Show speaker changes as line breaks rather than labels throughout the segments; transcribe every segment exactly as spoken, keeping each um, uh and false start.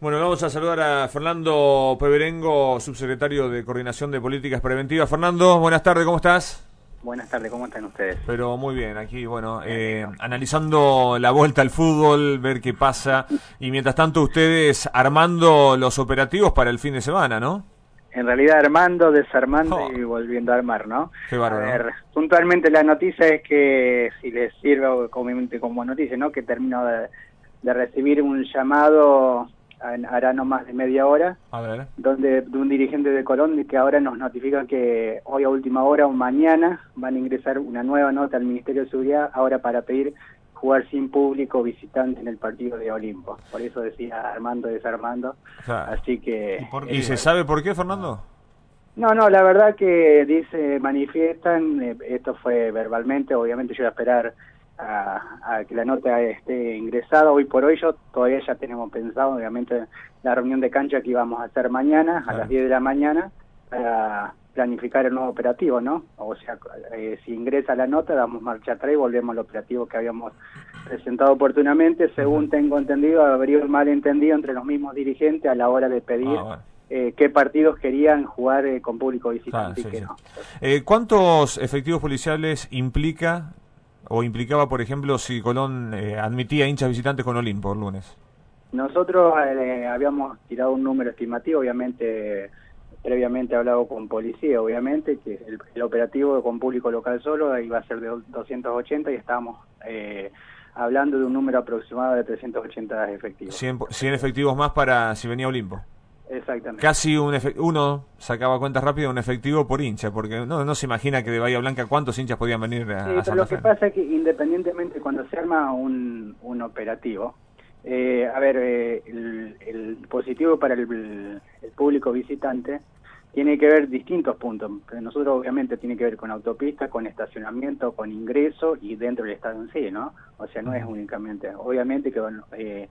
Bueno, vamos a saludar a Fernando Peberengo, subsecretario de Coordinación de Políticas Preventivas. Fernando, buenas tardes, ¿cómo estás?
Buenas tardes, ¿cómo están ustedes?
Pero muy bien, aquí, bueno, eh, analizando la vuelta al fútbol, ver qué pasa, y mientras tanto ustedes armando los operativos para el fin de semana, ¿no?
En realidad armando, desarmando
Oh.
y volviendo a armar, ¿no?
Qué bárbaro.
A ver, puntualmente la noticia es que, si les sirve como, como noticia, ¿no? Que termino de, de recibir un llamado, hará no más de media hora,
A ver.
donde de un dirigente de Colón que ahora nos notifica que hoy a última hora o mañana van a ingresar una nueva nota al Ministerio de Seguridad, ahora para pedir jugar sin público visitante en el partido de Olimpo. Por eso decía armando, desarmando.
O sea,
Así que...
¿Y se sabe por qué, Fernando?
No, no, la verdad que dice, manifiestan, eh, esto fue verbalmente, obviamente yo voy a esperar a, a que la nota esté ingresada. Hoy por hoy yo todavía ya tenemos pensado, obviamente, la reunión de cancha que íbamos a hacer mañana, a
Claro.
las diez de la mañana, para planificar el nuevo operativo, ¿no? O sea, eh, si ingresa la nota, damos marcha atrás y volvemos al operativo que habíamos presentado oportunamente. Según uh-huh. tengo entendido, habría un malentendido entre los mismos dirigentes a la hora de pedir ah, bueno. eh, qué partidos querían jugar eh, con público visitante
ah,
y qué
sí,
no.
Sí. Eh, ¿Cuántos efectivos policiales implica o implicaba, por ejemplo, si Colón eh, admitía hinchas visitantes con Olimpo el lunes?
Nosotros eh, habíamos tirado un número estimativo, obviamente, previamente hablado con policía, obviamente, que el, el operativo con público local solo iba a ser de doscientos ochenta y estábamos eh, hablando de un número aproximado de trescientos ochenta efectivos.
cien, cien efectivos más para si venía Olimpo.
Exactamente.
Casi un efe- uno sacaba cuentas rápidas, un efectivo por hincha, porque no, no se imagina que de Bahía Blanca cuántos hinchas podían venir a,
sí,
a
pero
Santa
lo
Fe.
que pasa es que independientemente cuando se arma un, un operativo, eh, a ver, eh, el, el positivo para el, el público visitante tiene que ver distintos puntos. Nosotros obviamente tiene que ver con autopista, con estacionamiento, con ingreso y dentro del estado en sí, ¿no? O sea, no uh-huh. es únicamente, obviamente que bueno, eh,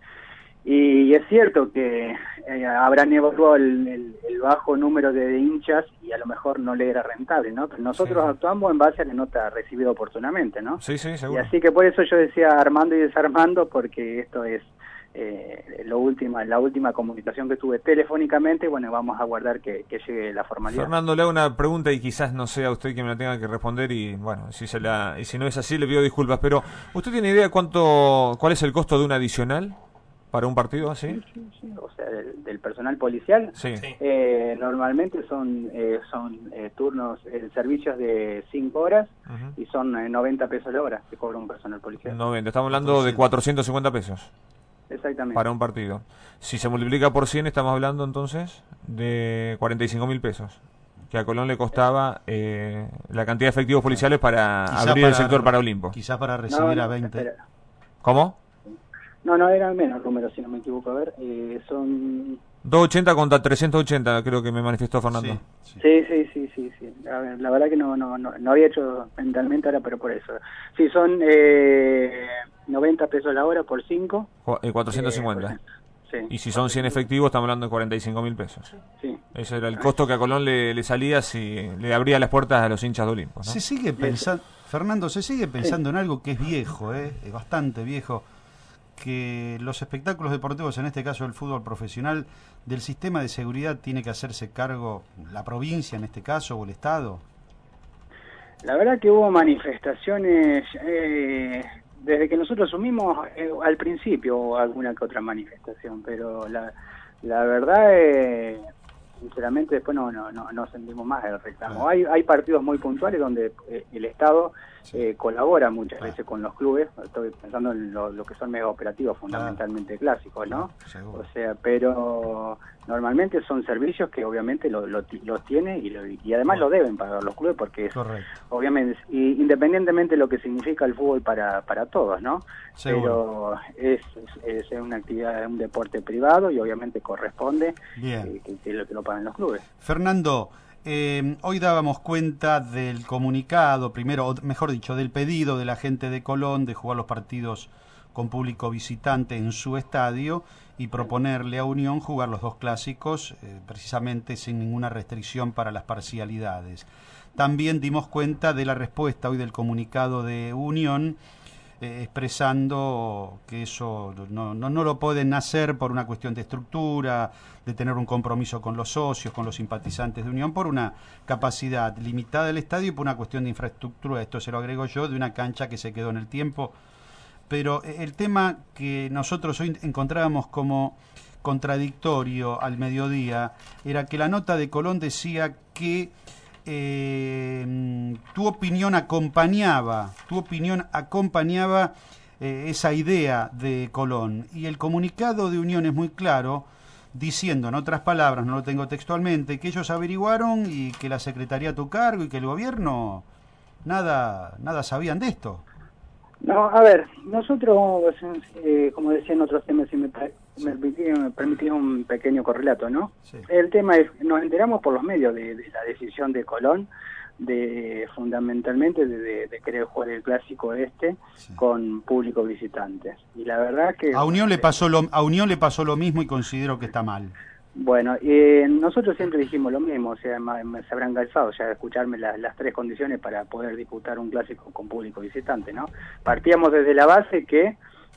y es cierto que eh, habrán evaluado el, el, el bajo número de, de hinchas y a lo mejor no le era rentable, ¿no? Pero nosotros sí. actuamos en base a la nota recibida oportunamente, ¿no?
Sí, sí, seguro.
Y así que por eso yo decía armando y desarmando, porque esto es eh, lo última, la última comunicación que tuve telefónicamente, y bueno, vamos a guardar que, que llegue la formalidad.
Fernando, le hago una pregunta y quizás no sea usted quien me la tenga que responder y bueno, si se la y si no es así le pido disculpas, pero ¿usted tiene idea cuánto cuál es el costo de un adicional para un partido así?
Sí, sí, sí. O sea, del, del personal policial,
sí.
eh, normalmente son eh, son eh, turnos, eh, servicios de cinco horas uh-huh. y son eh, noventa pesos la hora que cobra un personal policial.
noventa, estamos hablando de cuatrocientos cincuenta pesos.
Exactamente.
Para un partido. Si se multiplica por cien, estamos hablando entonces de cuarenta y cinco mil pesos. Que a Colón le costaba eh, la cantidad de efectivos policiales para quizá abrir para, el sector para Olimpo.
Quizás para recibir
no,
a veinte.
Espera.
¿Cómo?
No, no, eran menos números, si no me equivoco. A ver, eh, son...
doscientos ochenta contra trescientos ochenta, creo que me manifestó Fernando.
Sí, sí, sí, sí, sí. sí. A ver, la verdad que no, no, no, no había hecho mentalmente ahora, pero por eso. Sí, son eh, noventa pesos la hora por cinco.
Eh, cuatrocientos cincuenta.
Eh, sí.
Y si son cien efectivos, estamos hablando de cuarenta y cinco mil pesos.
Sí.
Ese era el costo que a Colón le, le salía si le abría las puertas a los hinchas de Olimpo, ¿no?
Se sigue pensando, Fernando, se sigue pensando sí. en algo que es viejo, ¿eh? Es bastante viejo, que los espectáculos deportivos, en este caso el fútbol profesional, del sistema de seguridad tiene que hacerse cargo la provincia, en este caso, o el Estado.
La verdad que hubo manifestaciones, eh, desde que nosotros asumimos, eh, al principio alguna que otra manifestación, pero la, la verdad, eh, sinceramente, después no, no, no, no sentimos más el reclamo. Hay, hay partidos muy puntuales donde eh, el Estado eh, colabora muchas claro. veces con los clubes. Estoy pensando en lo, lo que son mega operativos fundamentalmente claro. clásicos, ¿no? Claro, o sea, pero normalmente son servicios que obviamente lo, lo, los tiene y, lo, y además bueno. lo deben pagar los clubes porque es, obviamente, y, independientemente de lo que significa el fútbol para, para todos, ¿no? Seguro. Pero es, es, es una actividad, un deporte privado y obviamente corresponde eh, que, que, lo, que lo paguen los clubes.
Fernando, Eh, hoy dábamos cuenta del comunicado, primero, o mejor dicho, del pedido de la gente de Colón de jugar los partidos con público visitante en su estadio y proponerle a Unión jugar los dos clásicos eh, precisamente sin ninguna restricción para las parcialidades. También dimos cuenta de la respuesta hoy del comunicado de Unión eh, expresando que eso no, no, no lo pueden hacer por una cuestión de estructura, de tener un compromiso con los socios, con los simpatizantes de Unión, por una capacidad limitada del estadio y por una cuestión de infraestructura, esto se lo agrego yo, de una cancha que se quedó en el tiempo. Pero el tema que nosotros hoy encontrábamos como contradictorio al mediodía era que la nota de Colón decía que eh, tu opinión acompañaba, tu opinión acompañaba eh, esa idea de Colón, y el comunicado de Unión es muy claro, diciendo, en otras palabras, no lo tengo textualmente, que ellos averiguaron y que la Secretaría a tu cargo y que el gobierno nada, nada sabían de esto.
No, a ver, nosotros, eh, como decía en otros temas, si me, me, permitís, me permitís un pequeño correlato, ¿no? Sí. El tema es, nos enteramos por los medios de, de la decisión de Colón, de fundamentalmente de, de, de querer jugar el clásico este, sí, con público visitantes. Y la verdad que...
A Unión le pasó lo, a Unión le pasó lo mismo y considero que está mal.
Bueno, eh, nosotros siempre dijimos lo mismo, o sea, me, me, se habrán cansado ya de escucharme la, las tres condiciones para poder disputar un clásico con público visitante, ¿no? Partíamos desde la base que,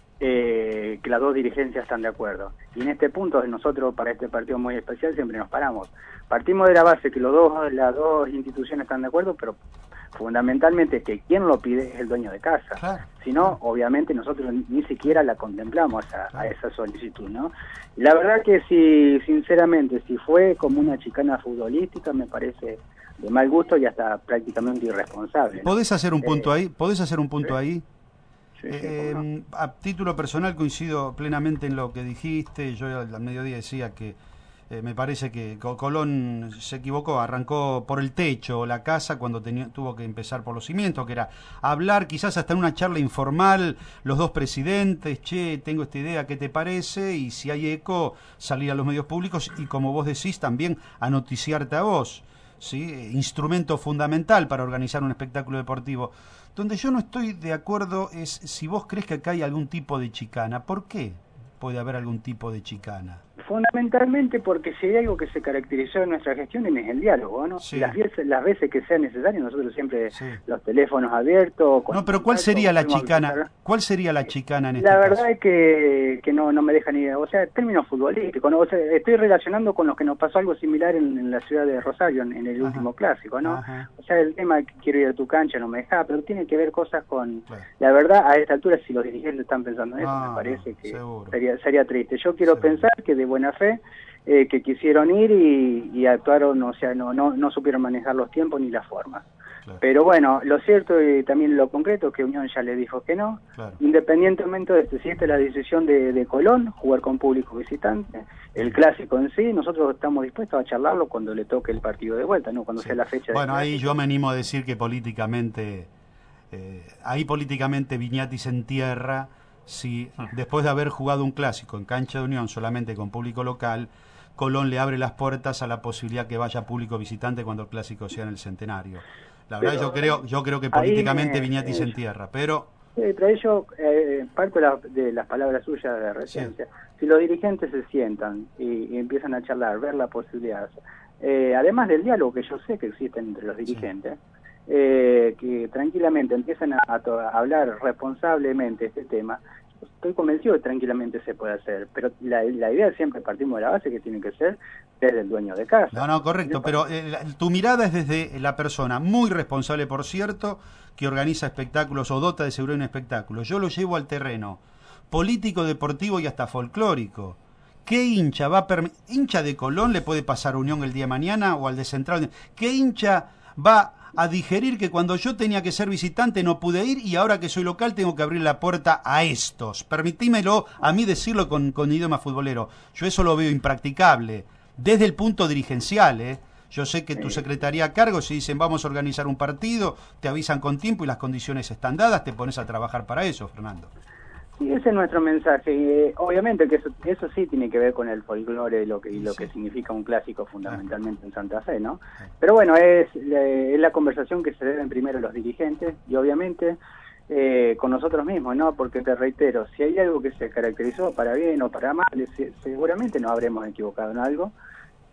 eh, que las dos dirigencias están de acuerdo. Y en este punto, nosotros para este partido muy especial siempre nos paramos. Partimos de la base que los dos, las dos instituciones están de acuerdo, pero fundamentalmente que quien lo pide es el dueño de casa. Claro. Si no, obviamente nosotros ni siquiera la contemplamos a, a esa solicitud, ¿no? La verdad que si, sinceramente, si fue como una chicana futbolística, me parece de mal gusto y hasta prácticamente irresponsable, ¿no?
¿Podés hacer un punto eh, ahí? ¿Podés hacer un punto ¿sí? ahí?
Sí,
eh,
sí, no.
A título personal coincido plenamente en lo que dijiste. Yo al mediodía decía que Eh, me parece que Colón se equivocó, arrancó por el techo la casa cuando tenía, tuvo que empezar por los cimientos, que era hablar quizás hasta en una charla informal, los dos presidentes, che, tengo esta idea, ¿qué te parece? Y si hay eco, salir a los medios públicos y, como vos decís, también a noticiarte a vos, ¿sí? Instrumento fundamental para organizar un espectáculo deportivo. Donde yo no estoy de acuerdo es si vos crees que acá hay algún tipo de chicana. ¿Por qué puede haber algún tipo de chicana?
Fundamentalmente porque si hay algo que se caracterizó en nuestra gestión es el diálogo, ¿no? Sí. Las veces, las veces que sea necesario, nosotros siempre sí. los teléfonos abiertos.
No, pero ¿cuál sería la chicana? ¿Cuál sería la chicana en este
La
caso?
verdad es que, que no, no me dejan ni, o sea, términos futbolísticos, ¿no? O sea, estoy relacionando con lo que nos pasó algo similar en, en la ciudad de Rosario, en, en el Ajá. último clásico, ¿no? Ajá. O sea, el tema que quiero ir a tu cancha no me deja, pero tiene que ver cosas con, claro. la verdad, a esta altura, si los dirigentes están pensando en eso, ah, me parece no, que seguro. sería sería triste. Yo quiero seguro. pensar que de buena fe, Eh, que quisieron ir y, y actuaron, o sea, no, no, no supieron manejar los tiempos ni las formas. Claro. Pero bueno, lo cierto y también lo concreto es que Unión ya le dijo que no, claro. independientemente de si esta es la decisión de, de Colón, jugar con público visitante, el clásico en sí, nosotros estamos dispuestos a charlarlo cuando le toque el partido de vuelta, no cuando sí. sea la fecha.
Bueno,
de
ahí yo me animo a decir que políticamente, eh, ahí políticamente Viñati se entierra si después de haber jugado un clásico en cancha de Unión solamente con público local, Colón le abre las puertas a la posibilidad que vaya público visitante cuando el clásico sea en el centenario. La verdad, pero, yo creo yo creo que políticamente me, Viñati eh, se entierra, pero...
Sí, pero ello, eh, parte de, la, de las palabras suyas de reciente, sí. si los dirigentes se sientan y, y empiezan a charlar, ver la posibilidad, eh, además del diálogo que yo sé que existe entre los dirigentes, sí. eh, que tranquilamente empiezan a, a, a hablar responsablemente este tema, estoy convencido que tranquilamente se puede hacer, pero la, la idea siempre partimos de la base que tiene que ser desde el dueño de casa.
No, no, correcto, pero eh, la, tu mirada es desde la persona, muy responsable, por cierto, que organiza espectáculos o dota de seguridad un espectáculo. Yo lo llevo al terreno político, deportivo y hasta folclórico. ¿Qué hincha va a permitir? ¿Hincha de Colón le puede pasar a Unión el día de mañana o al de Central? ¿Qué hincha va a digerir que cuando yo tenía que ser visitante no pude ir y ahora que soy local tengo que abrir la puerta a estos? Permitímelo a mí decirlo con, con idioma futbolero. Yo eso lo veo impracticable, desde el punto dirigencial, ¿eh? Yo sé que tu secretaría a cargo, si dicen vamos a organizar un partido, te avisan con tiempo y las condiciones están dadas, te pones a trabajar para eso, Fernando.
Sí, ese es nuestro mensaje. Eh, obviamente que eso, eso sí tiene que ver con el folclore y lo que, y lo sí. que significa un clásico fundamentalmente ah. en Santa Fe, ¿no? Ah. Pero bueno, es, eh, es la conversación que se deben primero los dirigentes y obviamente eh, con nosotros mismos, ¿no? Porque te reitero, si hay algo que se caracterizó para bien o para mal, seguramente nos habremos equivocado en algo.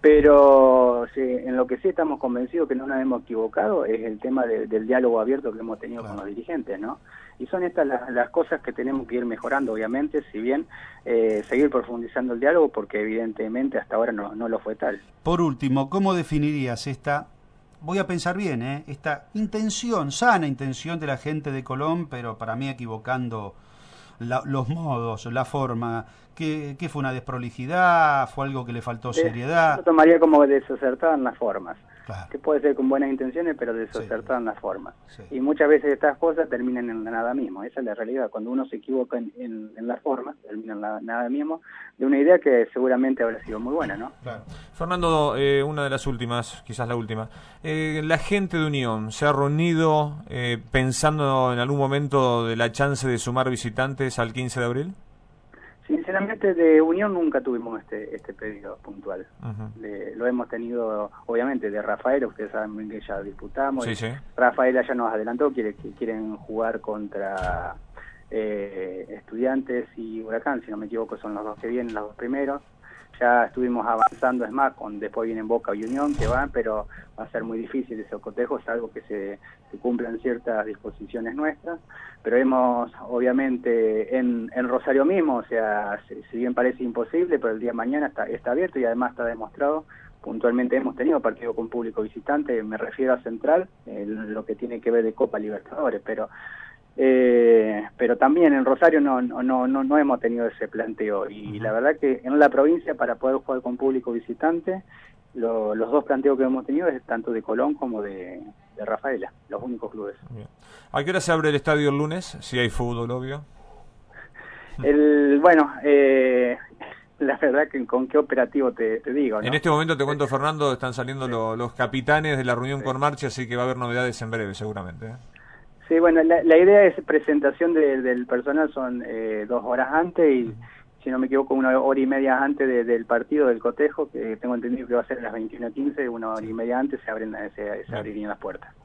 Pero sí, en lo que sí estamos convencidos que no nos hemos equivocado es el tema de, del diálogo abierto que hemos tenido claro. con los dirigentes, ¿no? Y son estas las, las cosas que tenemos que ir mejorando, obviamente, si bien eh, seguir profundizando el diálogo, porque evidentemente hasta ahora no, no lo fue tal.
Por último, ¿cómo definirías esta, voy a pensar bien, ¿eh? esta intención, sana intención de la gente de Colón, pero para mí equivocando la, los modos, la forma? ¿Qué, ¿Qué fue una desprolijidad? ¿Fue algo que le faltó seriedad?
Yo tomaría como desacertada en las formas.
Claro.
Que puede ser con buenas intenciones, pero desacertada en las formas.
Sí.
Y muchas veces estas cosas terminan en nada mismo. Esa es la realidad. Cuando uno se equivoca en, en, en las formas, termina en la, nada mismo de una idea que seguramente habrá sido muy buena, ¿no?
Claro. Fernando, eh, una de las últimas, quizás la última. Eh, la gente de Unión se ha reunido eh, pensando en algún momento de la chance de sumar visitantes al quince de abril.
Sinceramente, de Unión nunca tuvimos este este pedido puntual.
Uh-huh.
De, lo hemos tenido, obviamente, de Rafaela, ustedes saben que ya disputamos.
Sí, sí.
Rafaela ya nos adelantó, quiere, que quieren jugar contra eh, Estudiantes y Huracán, si no me equivoco, son los dos que vienen, los dos primeros. Ya estuvimos avanzando, es más, con, después vienen Boca y Unión que van, pero va a ser muy difícil ese cotejo, salvo que se, se cumplan ciertas disposiciones nuestras. Pero hemos, obviamente, en, en Rosario mismo, o sea, si, si bien parece imposible, pero el día de mañana está, está abierto y además está demostrado. Puntualmente hemos tenido partido con público visitante, me refiero a Central, eh, lo que tiene que ver de Copa Libertadores, pero... Eh, pero también en Rosario no, no, no, no hemos tenido ese planteo y uh-huh. la verdad que en la provincia para poder jugar con público visitante lo, los dos planteos que hemos tenido es tanto de Colón como de, de Rafaela, los únicos clubes.
Bien. ¿A qué hora se abre el estadio el lunes? Si hay fútbol, obvio.
El, bueno, eh, la verdad que con qué operativo te, te digo, ¿no?
En este momento te cuento, Fernando, están saliendo sí. lo, los capitanes de la reunión sí. con Marchi, así que va a haber novedades en breve seguramente, ¿eh?
Sí, bueno, la, la idea es presentación de, del personal, son eh, dos horas antes y, si no me equivoco, una hora y media antes de, del partido del cotejo, que tengo entendido que va a ser a las veintiuno quince, una hora y media antes se abren se, se abrirían las puertas.